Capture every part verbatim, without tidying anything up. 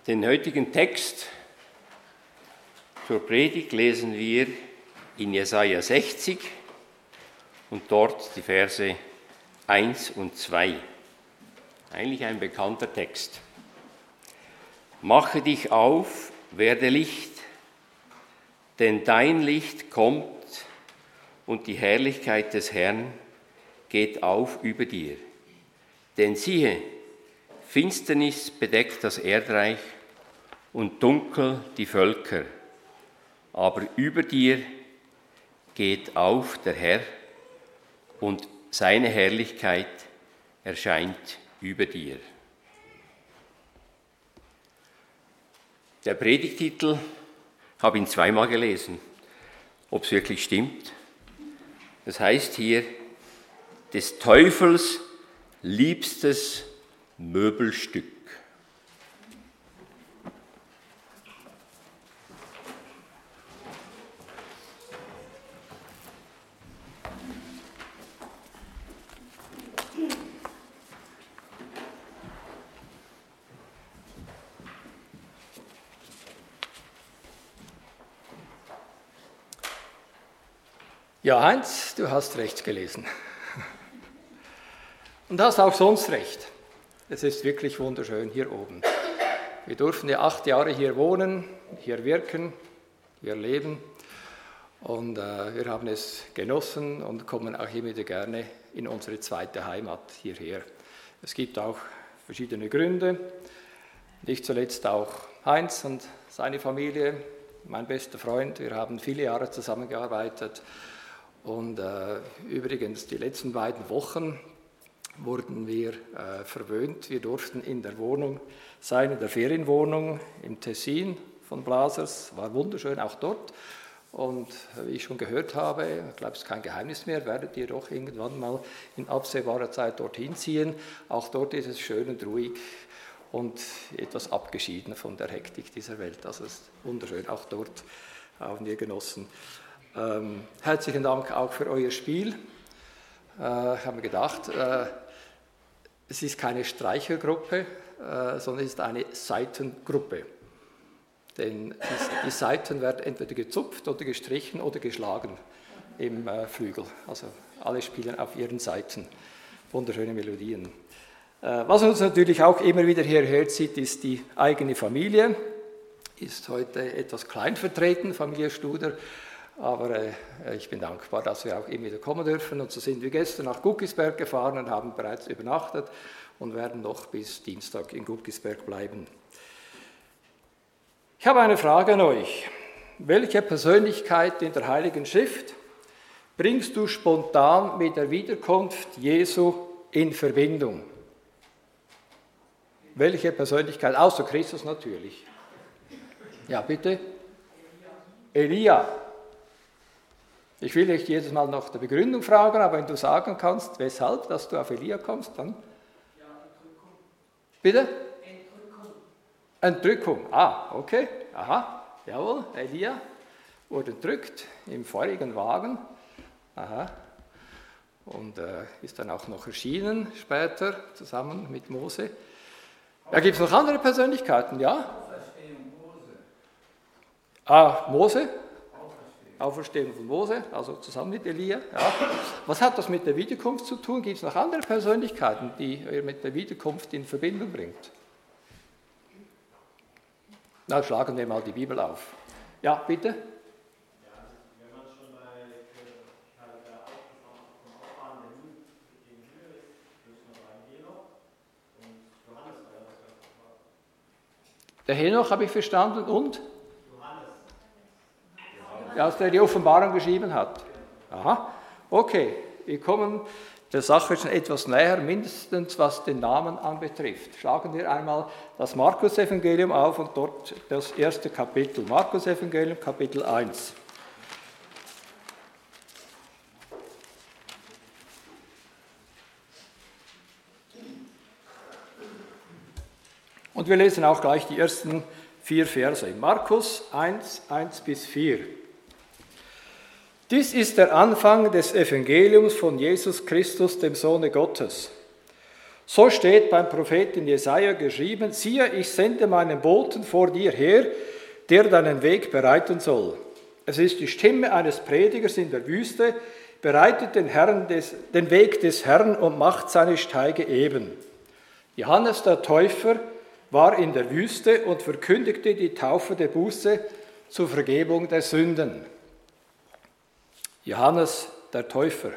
Den heutigen Text zur Predigt lesen wir in Jesaja sechzig und dort die Verse eins und zwei. Eigentlich ein bekannter Text. Mache dich auf, werde Licht, denn dein Licht kommt und die Herrlichkeit des Herrn geht auf über dir. Denn siehe, Finsternis bedeckt das Erdreich und dunkel die Völker. Aber über dir geht auf der Herr und seine Herrlichkeit erscheint über dir. Der Predigtitel, ich habe ihn zweimal gelesen, ob es wirklich stimmt. Das heißt hier, des Teufels liebstes Möbelstück. Ja, Heinz, du hast recht gelesen. Und hast auch sonst recht. Es ist wirklich wunderschön hier oben. Wir durften ja acht Jahre hier wohnen, hier wirken, hier leben. Und äh, wir haben es genossen und kommen auch immer wieder gerne in unsere zweite Heimat hierher. Es gibt auch verschiedene Gründe. Nicht zuletzt auch Heinz und seine Familie, mein bester Freund. Wir haben viele Jahre zusammengearbeitet. Und äh, übrigens, die letzten beiden Wochen wurden wir äh, verwöhnt. Wir durften in der Wohnung sein, in der Ferienwohnung im Tessin von Blasers. War wunderschön auch dort. Und wie ich schon gehört habe, ich glaube, es ist kein Geheimnis mehr, werdet ihr doch irgendwann mal in absehbarer Zeit dorthin ziehen. Auch dort ist es schön und ruhig und etwas abgeschieden von der Hektik dieser Welt. Also es ist wunderschön, auch dort haben wir genossen. Ähm, herzlichen Dank auch für euer Spiel. Äh, ich habe mir gedacht, äh, es ist keine Streichergruppe, äh, sondern es ist eine Saitengruppe. Denn die, die Saiten werden entweder gezupft oder gestrichen oder geschlagen im äh, Flügel. Also alle spielen auf ihren Saiten. Wunderschöne Melodien. Äh, was uns natürlich auch immer wieder hierher zieht, ist die eigene Familie. Ist heute etwas klein vertreten, Familie Studer. Aber äh, ich bin dankbar, dass wir auch immer wieder kommen dürfen. Und so sind wir gestern nach Guckisberg gefahren und haben bereits übernachtet und werden noch bis Dienstag in Guckisberg bleiben. Ich habe eine Frage an euch. Welche Persönlichkeit in der Heiligen Schrift bringst du spontan mit der Wiederkunft Jesu in Verbindung? Welche Persönlichkeit? Außer Christus natürlich. Ja, bitte? Elia. Ich will dich jedes Mal nach der Begründung fragen, aber wenn du sagen kannst, weshalb, dass du auf Elia kommst, dann... Ja, Entrückung. Bitte? Entrückung. Entrückung, ah, okay, aha, jawohl, Elia wurde entrückt im feurigen Wagen, aha, und äh, ist dann auch noch erschienen später, zusammen mit Mose. Ja, gibt es noch andere Persönlichkeiten, ja? Ah, Mose? Auferstehung von Mose, also zusammen mit Elia. Ja. Was hat das mit der Wiederkunft zu tun? Gibt es noch andere Persönlichkeiten, die ihr mit der Wiederkunft in Verbindung bringt? Na, schlagen wir mal die Bibel auf. Ja, bitte? Der Henoch habe ich verstanden und? Ja, als der die Offenbarung geschrieben hat. Aha, okay, wir kommen der Sache schon etwas näher, mindestens was den Namen anbetrifft. Schlagen wir einmal das Markus-Evangelium auf und dort das erste Kapitel. Markus-Evangelium, Kapitel eins. Und wir lesen auch gleich die ersten vier Verse. Markus eins, eins bis vier. Dies ist der Anfang des Evangeliums von Jesus Christus, dem Sohne Gottes. So steht beim Propheten Jesaja geschrieben: Siehe, ich sende meinen Boten vor dir her, der deinen Weg bereiten soll. Es ist die Stimme eines Predigers in der Wüste, bereitet den, Herrn des, den Weg des Herrn und macht seine Steige eben. Johannes der Täufer war in der Wüste und verkündigte die Taufe der Buße zur Vergebung der Sünden. Johannes der Täufer.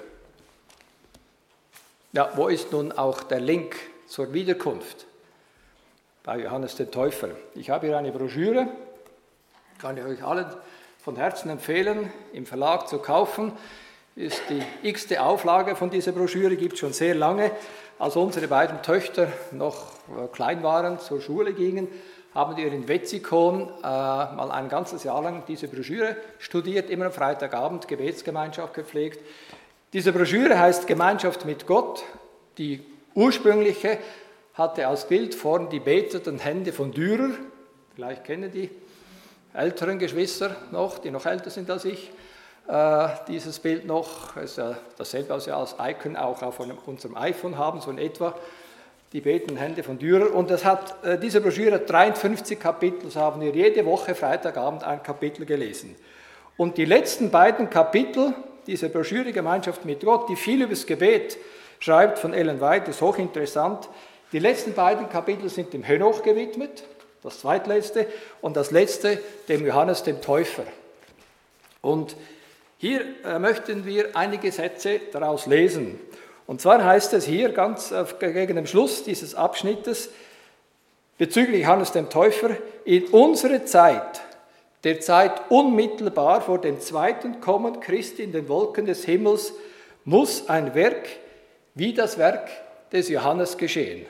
Ja, wo ist nun auch der Link zur Wiederkunft bei Johannes dem Täufer? Ich habe hier eine Broschüre, kann ich euch allen von Herzen empfehlen, im Verlag zu kaufen. Ist die x-te Auflage von dieser Broschüre, gibt es schon sehr lange. Als unsere beiden Töchter noch klein waren, zur Schule gingen, haben wir in Wetzikon äh, mal ein ganzes Jahr lang diese Broschüre studiert, immer am Freitagabend Gebetsgemeinschaft gepflegt. Diese Broschüre heißt Gemeinschaft mit Gott. Die ursprüngliche hatte als Bild vorn die betenden Hände von Dürer. Vielleicht kennen die älteren Geschwister noch, die noch älter sind als ich, äh, dieses Bild noch. Es ist ja dasselbe, was wir als Icon auch auf unserem iPhone haben, so in etwa. Die betenden Hände von Dürer. Und das hat, äh, diese Broschüre hat dreiundfünfzig Kapitel, so haben wir jede Woche Freitagabend ein Kapitel gelesen. Und die letzten beiden Kapitel, diese Broschüre Gemeinschaft mit Gott, die viel über das Gebet schreibt, von Ellen White, ist hochinteressant. Die letzten beiden Kapitel sind dem Henoch gewidmet, das zweitletzte, und das letzte dem Johannes dem Täufer. Und hier äh, möchten wir einige Sätze daraus lesen. Und zwar heißt es hier ganz äh, gegen den Schluss dieses Abschnittes bezüglich Johannes dem Täufer: In unserer Zeit, der Zeit unmittelbar vor dem zweiten Kommen Christi in den Wolken des Himmels, muss ein Werk wie das Werk des Johannes geschehen.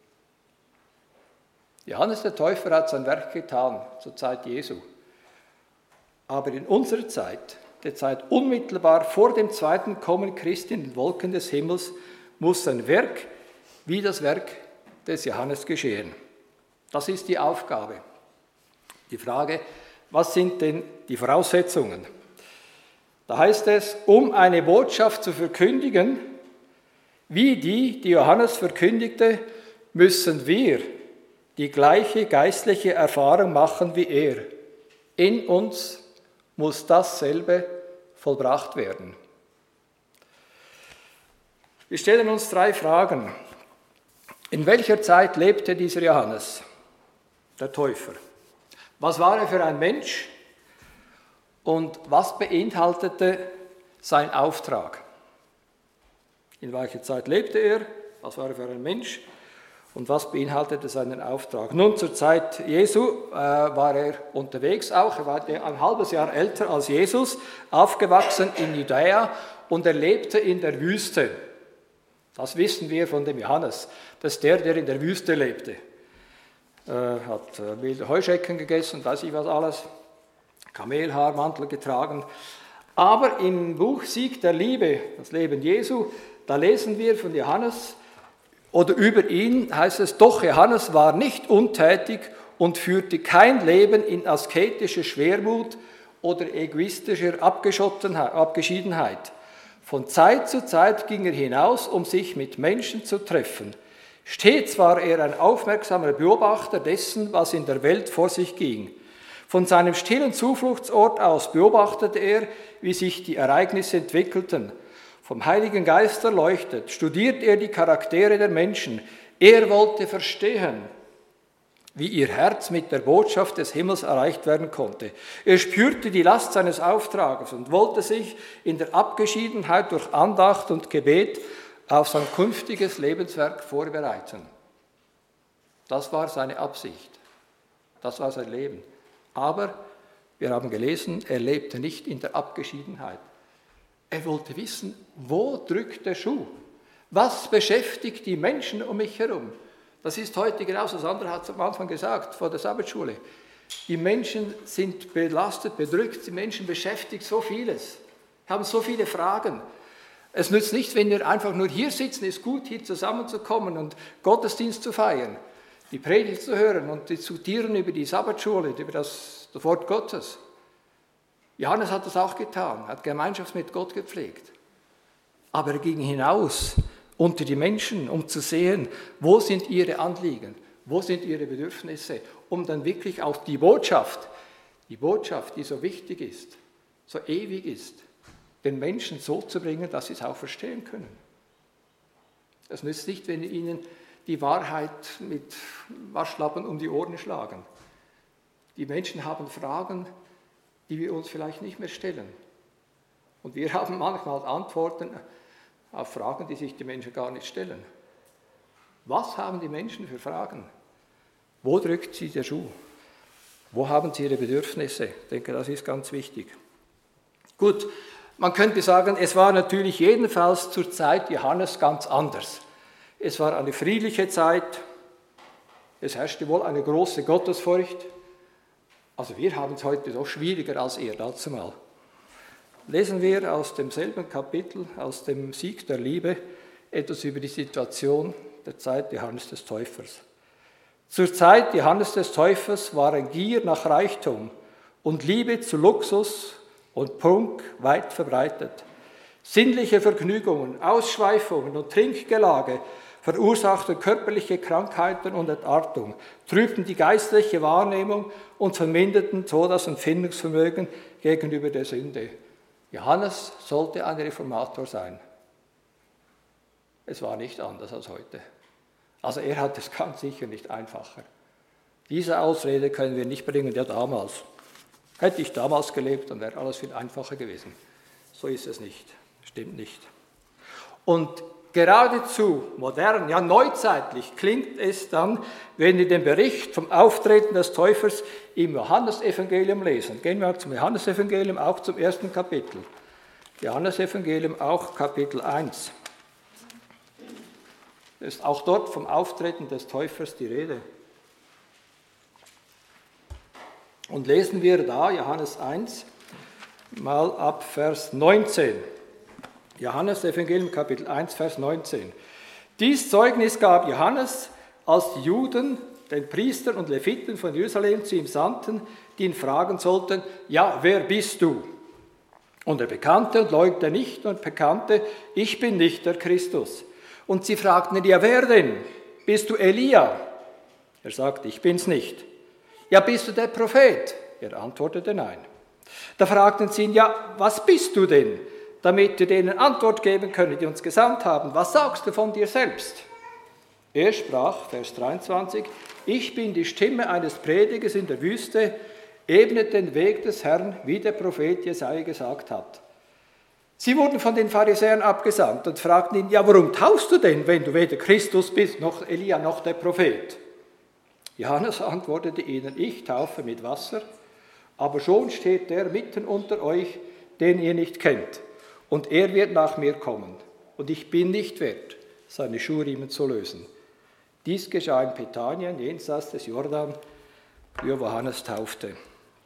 Johannes der Täufer hat sein Werk getan zur Zeit Jesu. Aber in unserer Zeit, der Zeit unmittelbar vor dem zweiten Kommen Christi in den Wolken des Himmels, muss ein Werk wie das Werk des Johannes geschehen. Das ist die Aufgabe. Die Frage: Was sind denn die Voraussetzungen? Da heißt es, um eine Botschaft zu verkündigen, wie die, die Johannes verkündigte, müssen wir die gleiche geistliche Erfahrung machen wie er. In uns muss dasselbe vollbracht werden. Wir stellen uns drei Fragen. In welcher Zeit lebte dieser Johannes, der Täufer? Was war er für ein Mensch und was beinhaltete sein Auftrag? In welcher Zeit lebte er? Was war er für ein Mensch? Und was beinhaltete seinen Auftrag? Nun, zur Zeit Jesu äh, war er unterwegs auch. Er war ein halbes Jahr älter als Jesus, aufgewachsen in Judäa und er lebte in der Wüste. Das wissen wir von dem Johannes. Das ist der, der in der Wüste lebte. Er äh, hat äh, wilde Heuschrecken gegessen, weiß ich was alles, Kamelhaarmantel getragen. Aber im Buch Sieg der Liebe, das Leben Jesu, da lesen wir von Johannes, oder über ihn heißt es: Doch Johannes war nicht untätig und führte kein Leben in asketischer Schwermut oder egoistischer Abgeschiedenheit. Von Zeit zu Zeit ging er hinaus, um sich mit Menschen zu treffen. Stets war er ein aufmerksamer Beobachter dessen, was in der Welt vor sich ging. Von seinem stillen Zufluchtsort aus beobachtete er, wie sich die Ereignisse entwickelten. Vom Heiligen Geist erleuchtet, studiert er die Charaktere der Menschen. Er wollte verstehen, wie ihr Herz mit der Botschaft des Himmels erreicht werden konnte. Er spürte die Last seines Auftrages und wollte sich in der Abgeschiedenheit durch Andacht und Gebet auf sein künftiges Lebenswerk vorbereiten. Das war seine Absicht. Das war sein Leben. Aber wir haben gelesen, er lebte nicht in der Abgeschiedenheit. Er wollte wissen, wo drückt der Schuh? Was beschäftigt die Menschen um mich herum? Das ist heute genauso, Sandra hat es am Anfang gesagt, vor der Sabbatschule. Die Menschen sind belastet, bedrückt, die Menschen beschäftigt so vieles, haben so viele Fragen. Es nützt nicht, wenn wir einfach nur hier sitzen, es ist gut, hier zusammenzukommen und Gottesdienst zu feiern, die Predigt zu hören und diskutieren über die Sabbatschule, über das, das Wort Gottes. Johannes hat das auch getan, hat Gemeinschaft mit Gott gepflegt. Aber er ging hinaus, unter die Menschen, um zu sehen, wo sind ihre Anliegen, wo sind ihre Bedürfnisse, um dann wirklich auch die Botschaft, die Botschaft, die so wichtig ist, so ewig ist, den Menschen so zu bringen, dass sie es auch verstehen können. Es nützt nicht, wenn wir ihnen die Wahrheit mit Waschlappen um die Ohren schlagen. Die Menschen haben Fragen, die wir uns vielleicht nicht mehr stellen. Und wir haben manchmal Antworten auf Fragen, die sich die Menschen gar nicht stellen. Was haben die Menschen für Fragen? Wo drückt sie der Schuh? Wo haben sie ihre Bedürfnisse? Ich denke, das ist ganz wichtig. Gut, man könnte sagen, es war natürlich jedenfalls zur Zeit Johannes ganz anders. Es war eine friedliche Zeit, es herrschte wohl eine große Gottesfurcht. Also wir haben es heute doch schwieriger als er dazumal. Lesen wir aus demselben Kapitel, aus dem Sieg der Liebe, etwas über die Situation der Zeit Johannes des Täufers. Zur Zeit Johannes des Täufers waren Gier nach Reichtum und Liebe zu Luxus und Prunk weit verbreitet. Sinnliche Vergnügungen, Ausschweifungen und Trinkgelage verursachten körperliche Krankheiten und Entartung, trübten die geistliche Wahrnehmung und verminderten so das Empfindungsvermögen gegenüber der Sünde. Johannes sollte ein Reformator sein. Es war nicht anders als heute. Also er hat es ganz sicher nicht einfacher. Diese Ausrede können wir nicht bringen, ja damals. Hätte ich damals gelebt, dann wäre alles viel einfacher gewesen. So ist es nicht, stimmt nicht. Und geradezu modern, ja neuzeitlich klingt es dann, wenn wir den Bericht vom Auftreten des Täufers im Johannesevangelium lesen. Gehen wir zum Johannesevangelium, auch zum ersten Kapitel. Johannesevangelium, auch Kapitel eins. Es ist auch dort vom Auftreten des Täufers die Rede. Und lesen wir da, Johannes eins, mal ab Vers neunzehn. Johannes Evangelium, Kapitel eins, Vers neunzehn. Dies Zeugnis gab Johannes, als die Juden den Priestern und Leviten von Jerusalem zu ihm sandten, die ihn fragen sollten, ja, wer bist du? Und er bekannte und leugnete nicht und bekannte, ich bin nicht der Christus. Und sie fragten ihn, ja, wer denn? Bist du Elia? Er sagte, ich bin's nicht. Ja, bist du der Prophet? Er antwortete, nein. Da fragten sie ihn, ja, was bist du denn? Damit wir denen Antwort geben können, die uns gesandt haben. Was sagst du von dir selbst? Er sprach, Vers dreiundzwanzig, ich bin die Stimme eines Predigers in der Wüste, ebnet den Weg des Herrn, wie der Prophet Jesaja gesagt hat. Sie wurden von den Pharisäern abgesandt und fragten ihn, ja, warum taufst du denn, wenn du weder Christus bist, noch Elia, noch der Prophet? Johannes antwortete ihnen, ich taufe mit Wasser, aber schon steht der mitten unter euch, den ihr nicht kennt. Und er wird nach mir kommen, und ich bin nicht wert, seine Schuhriemen zu lösen. Dies geschah in Bethanien, jenseits des Jordan, wo Johannes taufte.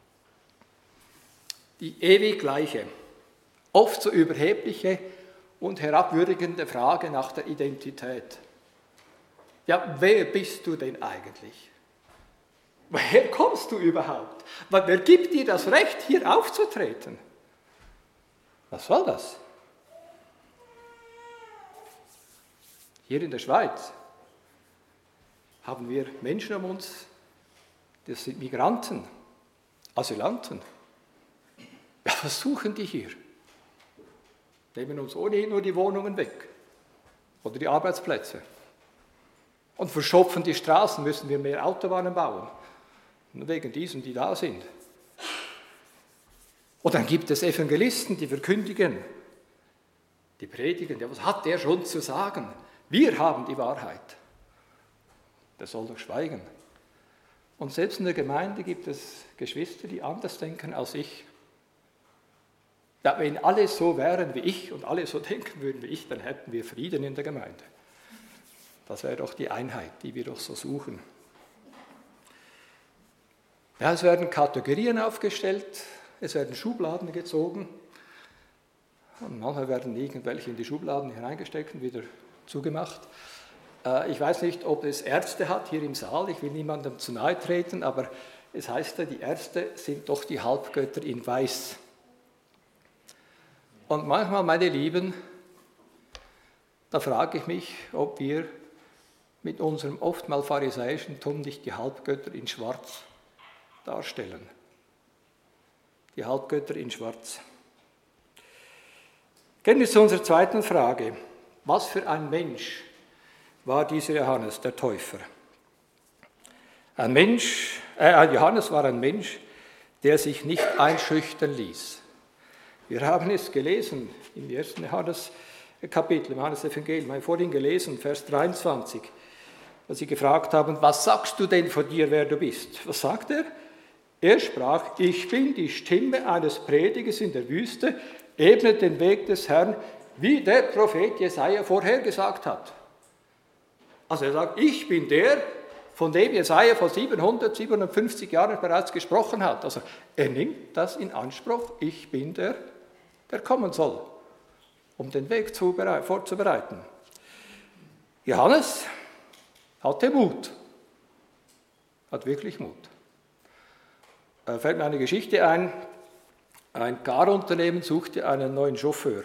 Die ewig gleiche, oft so überhebliche und herabwürdigende Frage nach der Identität. Ja, wer bist du denn eigentlich? Woher kommst du überhaupt? Wer gibt dir das Recht, hier aufzutreten? Was soll das? Hier in der Schweiz haben wir Menschen um uns, das sind Migranten, Asylanten. Ja, was suchen die hier? Nehmen uns ohnehin nur die Wohnungen weg oder die Arbeitsplätze. Und verschopfen die Straßen, müssen wir mehr Autobahnen bauen. Nur wegen diesen, die da sind. Und dann gibt es Evangelisten, die verkündigen, die predigen. Ja, was hat der schon zu sagen? Wir haben die Wahrheit. Der soll doch schweigen. Und selbst in der Gemeinde gibt es Geschwister, die anders denken als ich. Ja, wenn alle so wären wie ich und alle so denken würden wie ich, dann hätten wir Frieden in der Gemeinde. Das wäre doch die Einheit, die wir doch so suchen. Ja, es werden Kategorien aufgestellt, es werden Schubladen gezogen. Und manchmal werden irgendwelche in die Schubladen hineingesteckt und wieder zugemacht. Ich weiß nicht, ob es Ärzte hat hier im Saal, ich will niemandem zu nahe treten, aber es heißt ja, die Ärzte sind doch die Halbgötter in Weiß. Und manchmal, meine Lieben, Da frage ich mich, ob wir mit unserem oftmals pharisäischen Tun nicht die Halbgötter in Schwarz darstellen. Die Halbgötter in Schwarz. Gehen wir zu unserer zweiten Frage. Was für ein Mensch war dieser Johannes, der Täufer? Ein Mensch, äh, Johannes war ein Mensch, der sich nicht einschüchtern ließ. Wir haben es gelesen im ersten Johannes-Kapitel, im Johannes-Evangelium, haben wir vorhin gelesen, Vers dreiundzwanzig, als sie gefragt haben, was sagst du denn von dir, wer du bist? Was sagt er? Er sprach, ich bin die Stimme eines Predigers in der Wüste, ebnet den Weg des Herrn, wie der Prophet Jesaja vorhergesagt hat. Also er sagt, ich bin der, von dem Jesaja vor siebenhundertsiebenundfünfzig Jahren bereits gesprochen hat. Also er nimmt das in Anspruch, ich bin der, der kommen soll, um den Weg vorzubereiten. Johannes hatte Mut, hat wirklich Mut. Da fällt mir eine Geschichte ein, ein Carunternehmen suchte einen neuen Chauffeur.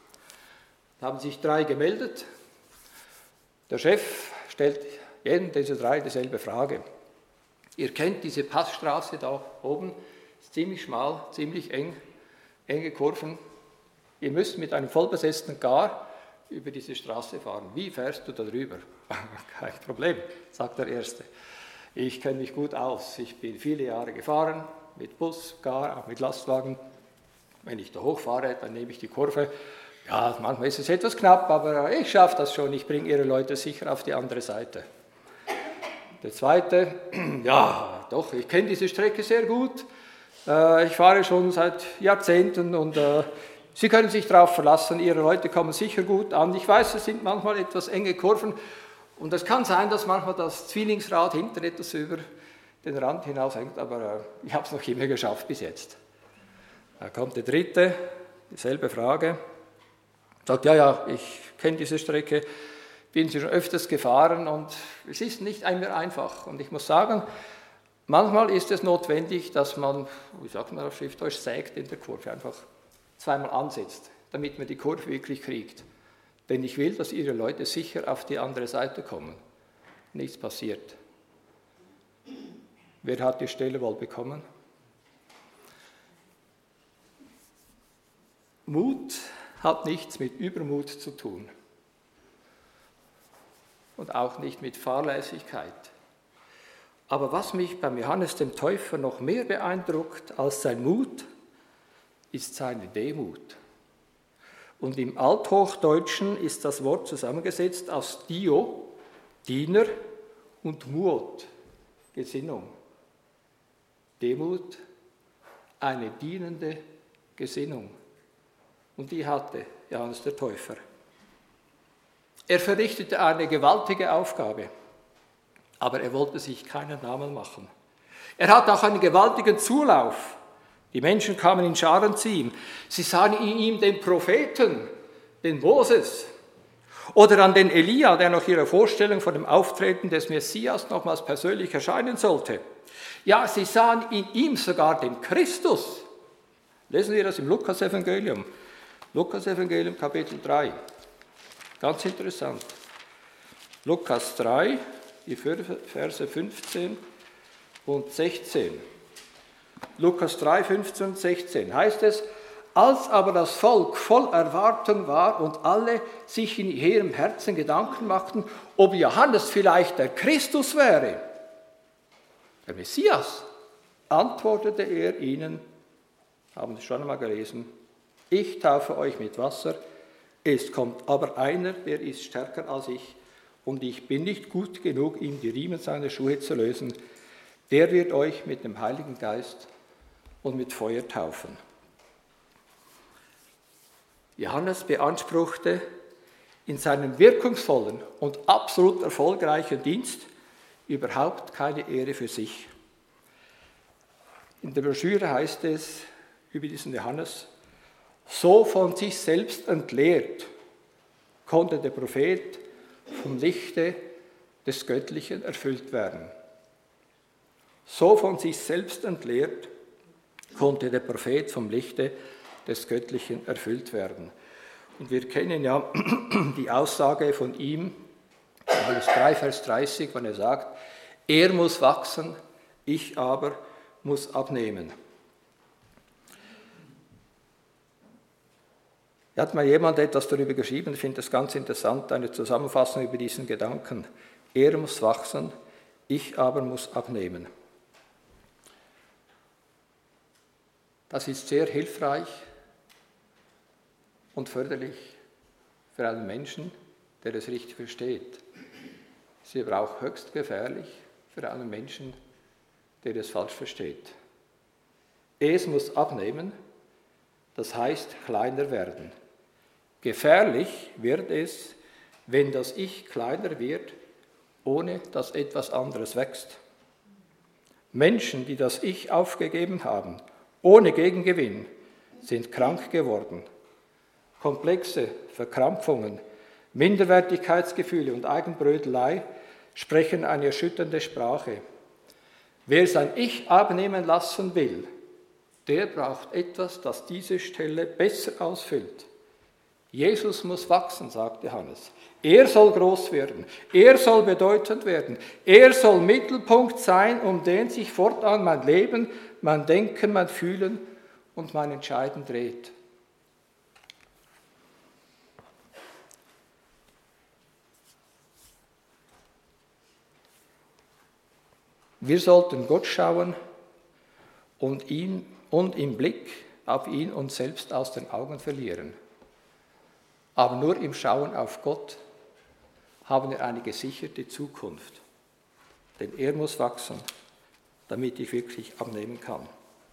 Da haben sich drei gemeldet. Der Chef stellt jedem dieser drei dieselbe Frage. Ihr kennt diese Passstraße da oben, ist ziemlich schmal, ziemlich eng, enge Kurven. Ihr müsst mit einem vollbesetzten Car über diese Straße fahren. Wie fährst du da drüber? Kein Problem, sagt der Erste. Ich kenne mich gut aus. Ich bin viele Jahre gefahren, mit Bus, Car, auch mit Lastwagen. Wenn ich da hochfahre, dann nehme ich die Kurve. Ja, manchmal ist es etwas knapp, aber ich schaffe das schon. Ich bringe Ihre Leute sicher auf die andere Seite. Der Zweite, ja, doch, ich kenne diese Strecke sehr gut. Ich fahre schon seit Jahrzehnten und Sie können sich darauf verlassen, Ihre Leute kommen sicher gut an. Ich weiß, es sind manchmal etwas enge Kurven und es kann sein, dass manchmal das Zwillingsrad hinten etwas über den Rand hinaushängt, aber ich habe es noch immer geschafft bis jetzt. Da kommt der Dritte, dieselbe Frage. Sagt, ja, ja, ich kenne diese Strecke, bin sie schon öfters gefahren und es ist nicht immer einfach. Und ich muss sagen, manchmal ist es notwendig, dass man, wie sagt man auf Schriftdeutsch, sägt in der Kurve, einfach zweimal ansetzt, damit man die Kurve wirklich kriegt. Denn ich will, dass Ihre Leute sicher auf die andere Seite kommen. Nichts passiert. Wer hat die Stelle wohl bekommen? Mut hat nichts mit Übermut zu tun und auch nicht mit Fahrlässigkeit. Aber was mich beim Johannes dem Täufer noch mehr beeindruckt als sein Mut, ist seine Demut. Und im Althochdeutschen ist das Wort zusammengesetzt aus Dio, Diener, und Muot, Gesinnung. Demut, eine dienende Gesinnung. Und die hatte Johannes der Täufer. Er verrichtete eine gewaltige Aufgabe, aber er wollte sich keinen Namen machen. Er hatte auch einen gewaltigen Zulauf. Die Menschen kamen in Scharen zu ihm. Sie sahen in ihm den Propheten, den Moses, oder an den Elia, der nach ihrer Vorstellung von dem Auftreten des Messias nochmals persönlich erscheinen sollte. Ja, sie sahen in ihm sogar den Christus. Lesen wir das im Lukas-Evangelium. Lukas-Evangelium, Kapitel drei. Ganz interessant. Lukas drei, die Verse fünfzehn und sechzehn. Lukas drei, fünfzehn und sechzehn heißt es, als aber das Volk voll Erwartung war und alle sich in ihrem Herzen Gedanken machten, ob Johannes vielleicht der Christus wäre, der Messias, antwortete er ihnen, haben Sie schon einmal gelesen, ich taufe euch mit Wasser, es kommt aber einer, der ist stärker als ich, und ich bin nicht gut genug, ihm die Riemen seiner Schuhe zu lösen, der wird euch mit dem Heiligen Geist und mit Feuer taufen. Johannes beanspruchte in seinem wirkungsvollen und absolut erfolgreichen Dienst überhaupt keine Ehre für sich. In der Broschüre heißt es über diesen Johannes, so von sich selbst entleert konnte der Prophet vom Lichte des Göttlichen erfüllt werden. So von sich selbst entleert konnte der Prophet vom Lichte des Göttlichen erfüllt werden. Und wir kennen ja die Aussage von ihm, Johannes drei, Vers dreißig, wenn er sagt, er muss wachsen, ich aber muss abnehmen. Da hat mal jemand etwas darüber geschrieben, ich finde das ganz interessant, eine Zusammenfassung über diesen Gedanken. Er muss wachsen, ich aber muss abnehmen. Das ist sehr hilfreich und förderlich für einen Menschen, der es richtig versteht. Es ist aber auch höchst gefährlich für einen Menschen, der es falsch versteht. Es muss abnehmen, das heißt kleiner werden. Gefährlich wird es, wenn das Ich kleiner wird, ohne dass etwas anderes wächst. Menschen, die das Ich aufgegeben haben, ohne Gegengewinn, sind krank geworden. Komplexe Verkrampfungen, Minderwertigkeitsgefühle und Eigenbrötelei sprechen eine erschütternde Sprache. Wer sein Ich abnehmen lassen will, der braucht etwas, das diese Stelle besser ausfüllt. Jesus muss wachsen, sagt Johannes. Er soll groß werden, er soll bedeutend werden, er soll Mittelpunkt sein, um den sich fortan mein Leben, mein Denken, mein Fühlen und mein Entscheiden dreht. Wir sollten Gott schauen und ihn und im Blick auf ihn uns selbst aus den Augen verlieren. Aber nur im Schauen auf Gott haben wir eine gesicherte Zukunft. Denn er muss wachsen, damit ich wirklich abnehmen kann.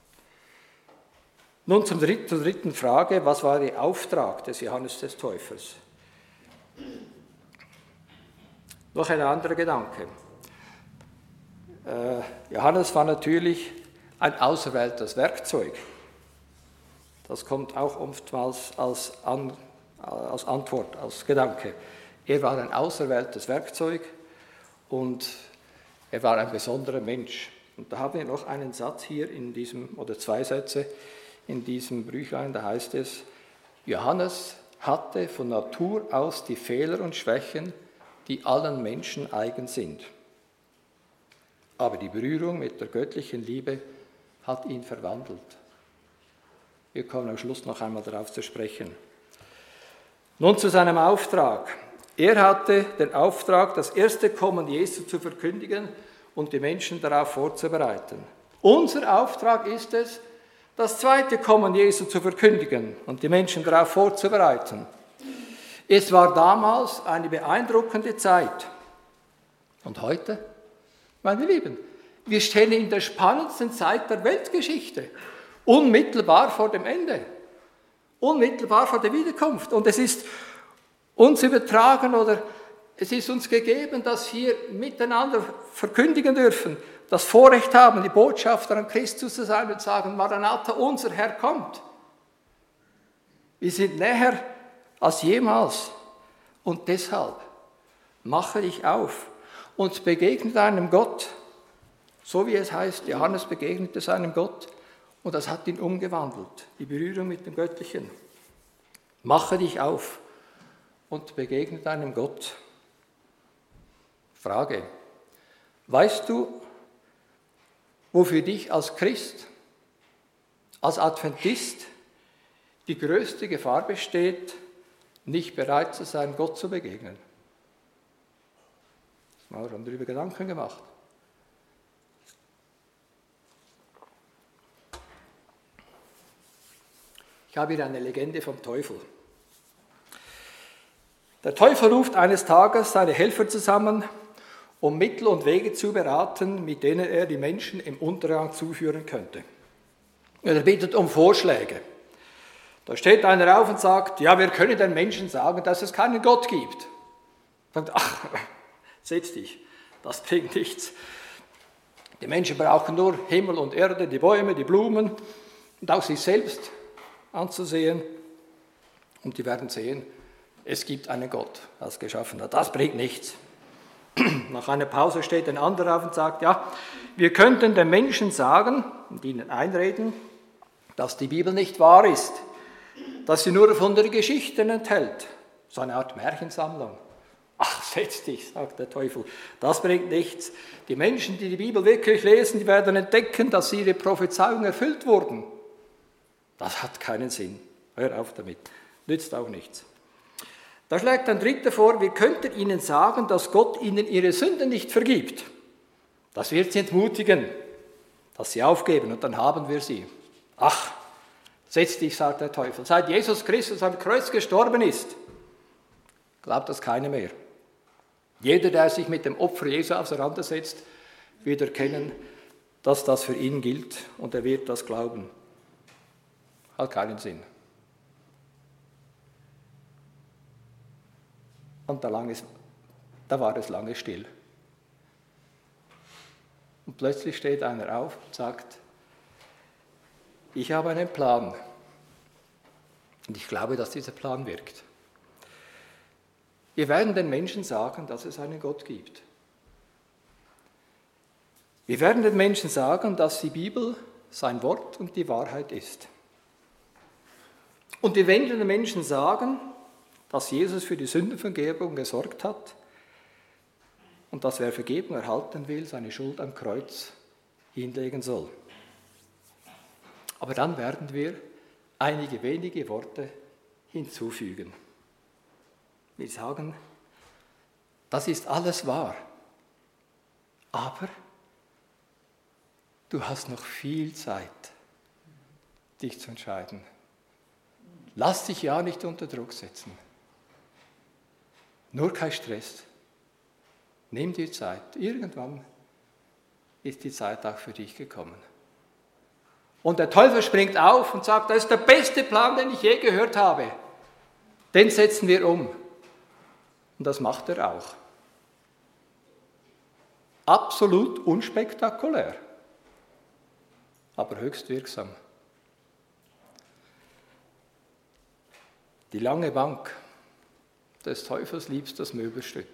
Nun zum dritten, zur dritten Frage, was war der Auftrag des Johannes des Täufers? Noch ein anderer Gedanke. Äh, Johannes war natürlich ein auserwähltes Werkzeug. Das kommt auch oftmals als, An, als Antwort, als Gedanke. Er war ein auserwähltes Werkzeug und er war ein besonderer Mensch. Und da haben wir noch einen Satz hier in diesem, oder zwei Sätze in diesem Büchlein, da heißt es, Johannes hatte von Natur aus die Fehler und Schwächen, die allen Menschen eigen sind. Aber die Berührung mit der göttlichen Liebe hat ihn verwandelt. Wir kommen am Schluss noch einmal darauf zu sprechen. Nun zu seinem Auftrag. Er hatte den Auftrag, das erste Kommen Jesu zu verkündigen und die Menschen darauf vorzubereiten. Unser Auftrag ist es, das zweite Kommen Jesu zu verkündigen und die Menschen darauf vorzubereiten. Es war damals eine beeindruckende Zeit. Und heute? Meine Lieben, wir stehen in der spannendsten Zeit der Weltgeschichte, unmittelbar vor dem Ende, unmittelbar vor der Wiederkunft. Und es ist uns übertragen oder es ist uns gegeben, dass wir miteinander verkündigen dürfen, das Vorrecht haben, die Botschafter an Christus zu sein und sagen, Maranatha, unser Herr kommt. Wir sind näher als jemals. Und deshalb mache dich auf und begegne deinem Gott, so wie es heißt, Johannes begegnete seinem Gott und das hat ihn umgewandelt, die Berührung mit dem Göttlichen. Mache dich auf und begegne deinem Gott. Frage, weißt du, wo für dich als Christ, als Adventist die größte Gefahr besteht, nicht bereit zu sein, Gott zu begegnen? Das haben wir schon darüber Gedanken gemacht. Ich habe hier eine Legende vom Teufel. Der Teufel ruft eines Tages seine Helfer zusammen, um Mittel und Wege zu beraten, mit denen er die Menschen im Untergang zuführen könnte. Er bittet um Vorschläge. Da steht einer auf und sagt, ja, wir können den Menschen sagen, dass es keinen Gott gibt. Er sagt, ach, setz dich, das bringt nichts. Die Menschen brauchen nur Himmel und Erde, die Bäume, die Blumen und auch sich selbst anzusehen. Und die werden sehen, es gibt einen Gott, der es geschaffen hat. Das bringt nichts. Nach einer Pause steht ein anderer auf und sagt, ja, wir könnten den Menschen sagen und ihnen einreden, dass die Bibel nicht wahr ist. dass sie nur von der Geschichten enthält. So eine Art Märchensammlung. Ach, setz dich, sagt der Teufel, das bringt nichts. Die Menschen, die die Bibel wirklich lesen, die werden entdecken, dass ihre Prophezeiungen erfüllt wurden. Das hat keinen Sinn. Hör auf damit. Nützt auch nichts. Da schlägt ein Dritter vor, wir könnten ihnen sagen, dass Gott ihnen ihre Sünden nicht vergibt. Das wird sie entmutigen, dass sie aufgeben und dann haben wir sie. Ach, setz dich, sagt der Teufel. Seit Jesus Christus am Kreuz gestorben ist, glaubt das keiner mehr. Jeder, der sich mit dem Opfer Jesu auseinandersetzt, wird erkennen, dass das für ihn gilt und er wird das glauben. Hat keinen Sinn. Und da, lang ist, da war es lange still. Und plötzlich steht einer auf und sagt, ich habe einen Plan. Und ich glaube, dass dieser Plan wirkt. Wir werden den Menschen sagen, dass es einen Gott gibt. Wir werden den Menschen sagen, dass die Bibel sein Wort und die Wahrheit ist. Und wir werden den Menschen sagen, dass Jesus für die Sündenvergebung gesorgt hat und dass wer Vergebung erhalten will, seine Schuld am Kreuz hinlegen soll. Aber dann werden wir einige wenige Worte hinzufügen. Wir sagen, das ist alles wahr, aber du hast noch viel Zeit, dich zu entscheiden. Lass dich ja nicht unter Druck setzen. Nur kein Stress. Nimm dir Zeit. Irgendwann ist die Zeit auch für dich gekommen. Und der Teufel springt auf und sagt, das ist der beste Plan, den ich je gehört habe. Den setzen wir um. Und das macht er auch. Absolut unspektakulär, aber höchst wirksam. Die lange Bank des Teufels liebstes Möbelstück.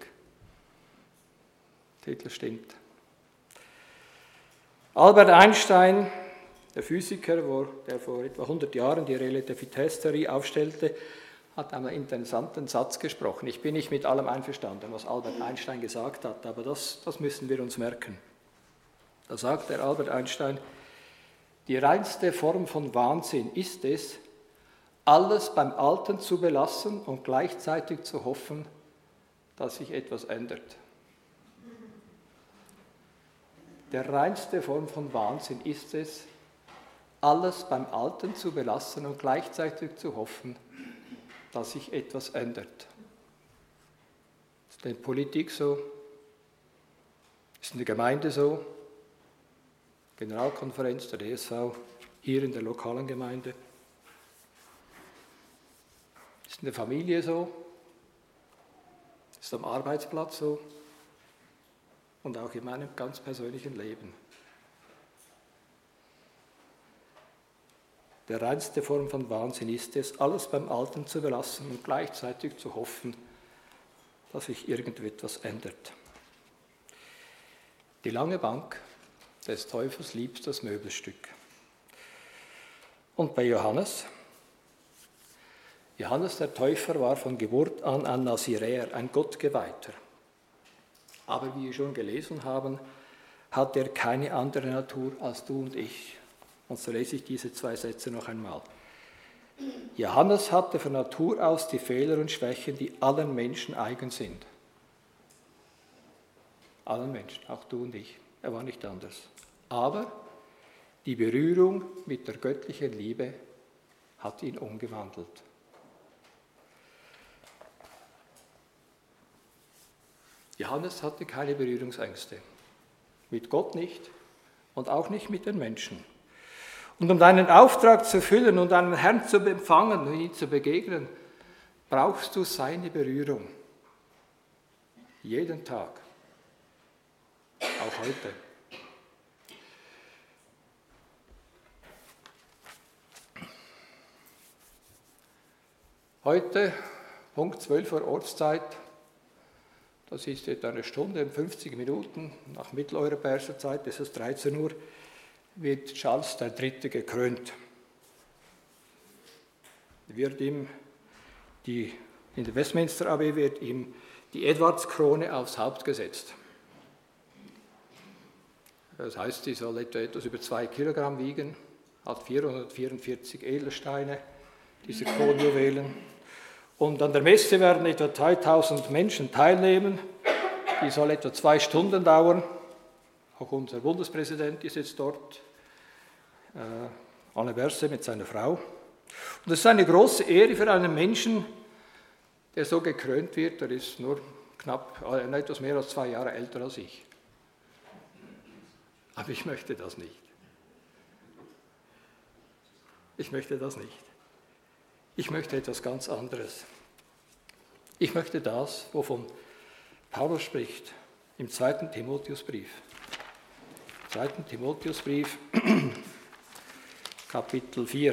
Titel stimmt. Albert Einstein, der Physiker, der vor etwa hundert Jahren die Relativitätstheorie aufstellte, hat einen interessanten Satz gesprochen. Ich bin nicht mit allem einverstanden, was Albert Einstein gesagt hat, aber das, das müssen wir uns merken. Da sagt der Albert Einstein, die reinste Form von Wahnsinn ist es, alles beim Alten zu belassen und gleichzeitig zu hoffen, dass sich etwas ändert. Der reinste Form von Wahnsinn ist es, alles beim Alten zu belassen und gleichzeitig zu hoffen, dass sich etwas ändert. Ist in der Politik so, ist in der Gemeinde so, Generalkonferenz der D S V, hier in der lokalen Gemeinde. Ist in der Familie so, ist am Arbeitsplatz so und auch in meinem ganz persönlichen Leben. Der reinste Form von Wahnsinn ist es, alles beim Alten zu belassen und gleichzeitig zu hoffen, dass sich irgendetwas ändert. Die lange Bank des Teufels liebt das Möbelstück. Und bei Johannes? Johannes der Täufer war von Geburt an ein Naziräer, ein Gottgeweihter. Aber wie wir schon gelesen haben, hat er keine andere Natur als du und ich. Und so lese ich diese zwei Sätze noch einmal. Johannes hatte von Natur aus die Fehler und Schwächen, die allen Menschen eigen sind. Allen Menschen, auch du und ich. Er war nicht anders. Aber die Berührung mit der göttlichen Liebe hat ihn umgewandelt. Johannes hatte keine Berührungsängste. Mit Gott nicht und auch nicht mit den Menschen. Und um deinen Auftrag zu erfüllen und deinen Herrn zu empfangen und ihm zu begegnen, brauchst du seine Berührung. Jeden Tag. Auch heute. Heute, Punkt zwölf Uhr Ortszeit, das ist etwa eine Stunde und fünfzig Minuten, nach mitteleuropäischer Zeit, das ist dreizehn Uhr, wird Charles der Dritte gekrönt. wird ihm die, in der Westminster Abbey wird ihm die Edwardskrone aufs Haupt gesetzt. Das heißt, sie soll etwa etwas über zwei Kilogramm wiegen, hat vierhundertvierundvierzig Edelsteine, diese Kronjuwelen. Und an der Messe werden etwa zweitausend Menschen teilnehmen. Die soll etwa zwei Stunden dauern. Auch unser Bundespräsident ist jetzt dort, äh, Anne Berse mit seiner Frau. Und es ist eine große Ehre für einen Menschen, der so gekrönt wird. Er ist nur knapp, äh, etwas mehr als zwei Jahre älter als ich. Aber ich möchte das nicht. Ich möchte das nicht. Ich möchte etwas ganz anderes. Ich möchte das, wovon Paulus spricht, im zweiten Timotheusbrief. zweiten Timotheusbrief, Kapitel vier.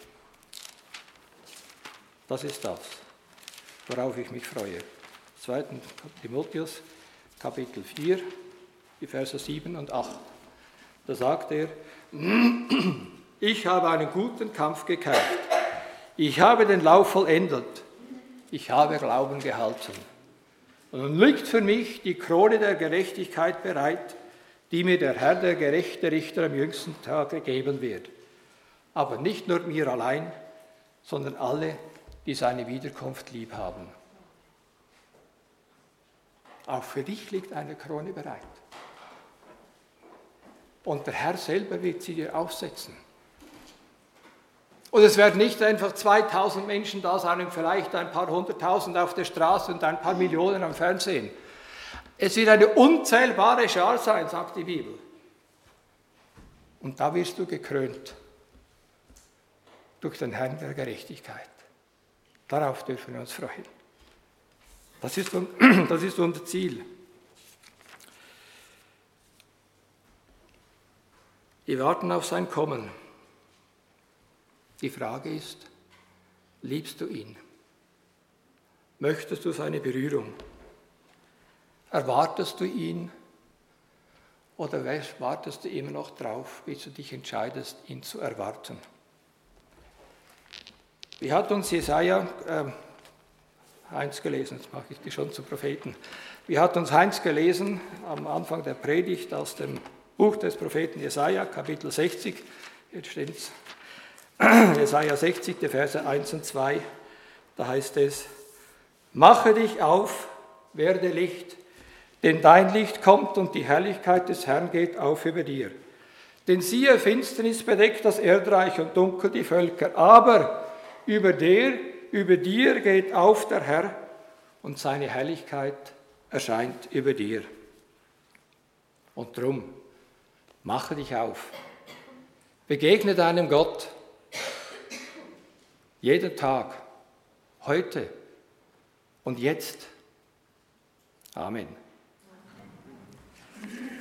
Das ist das, worauf ich mich freue. zweiten Timotheus, Kapitel vier, die Verse sieben und acht. Da sagt er, ich habe einen guten Kampf gekämpft. Ich habe den Lauf vollendet. Ich habe Glauben gehalten. Und nun liegt für mich die Krone der Gerechtigkeit bereit, die mir der Herr, der gerechte Richter, am jüngsten Tage geben wird. Aber nicht nur mir allein, sondern alle, die seine Wiederkunft lieb haben. Auch für dich liegt eine Krone bereit. Und der Herr selber wird sie dir aufsetzen. Und es werden nicht einfach zweitausend Menschen da sein und vielleicht ein paar hunderttausend auf der Straße und ein paar Millionen am Fernsehen. Es wird eine unzählbare Schar sein, sagt die Bibel. Und da wirst du gekrönt durch den Herrn der Gerechtigkeit. Darauf dürfen wir uns freuen. Das ist, das ist unser Ziel. Wir warten auf sein Kommen. Die Frage ist, liebst du ihn? Möchtest du seine Berührung? Erwartest du ihn? Oder wartest du immer noch drauf, bis du dich entscheidest, ihn zu erwarten? Wie hat uns Jesaja, äh, Heinz gelesen, jetzt mache ich die schon zum Propheten. Wie hat uns Heinz gelesen am Anfang der Predigt aus dem Buch des Propheten Jesaja, Kapitel sechzig, jetzt steht es, Jesaja sechzig, die Verse eins und zwei, da heißt es, mache dich auf, werde Licht, denn dein Licht kommt und die Herrlichkeit des Herrn geht auf über dir. Denn siehe, Finsternis bedeckt das Erdreich und dunkel die Völker, aber über der, über dir geht auf der Herr und seine Herrlichkeit erscheint über dir. Und drum, mache dich auf, begegne deinem Gott, jeden Tag, heute und jetzt. Amen.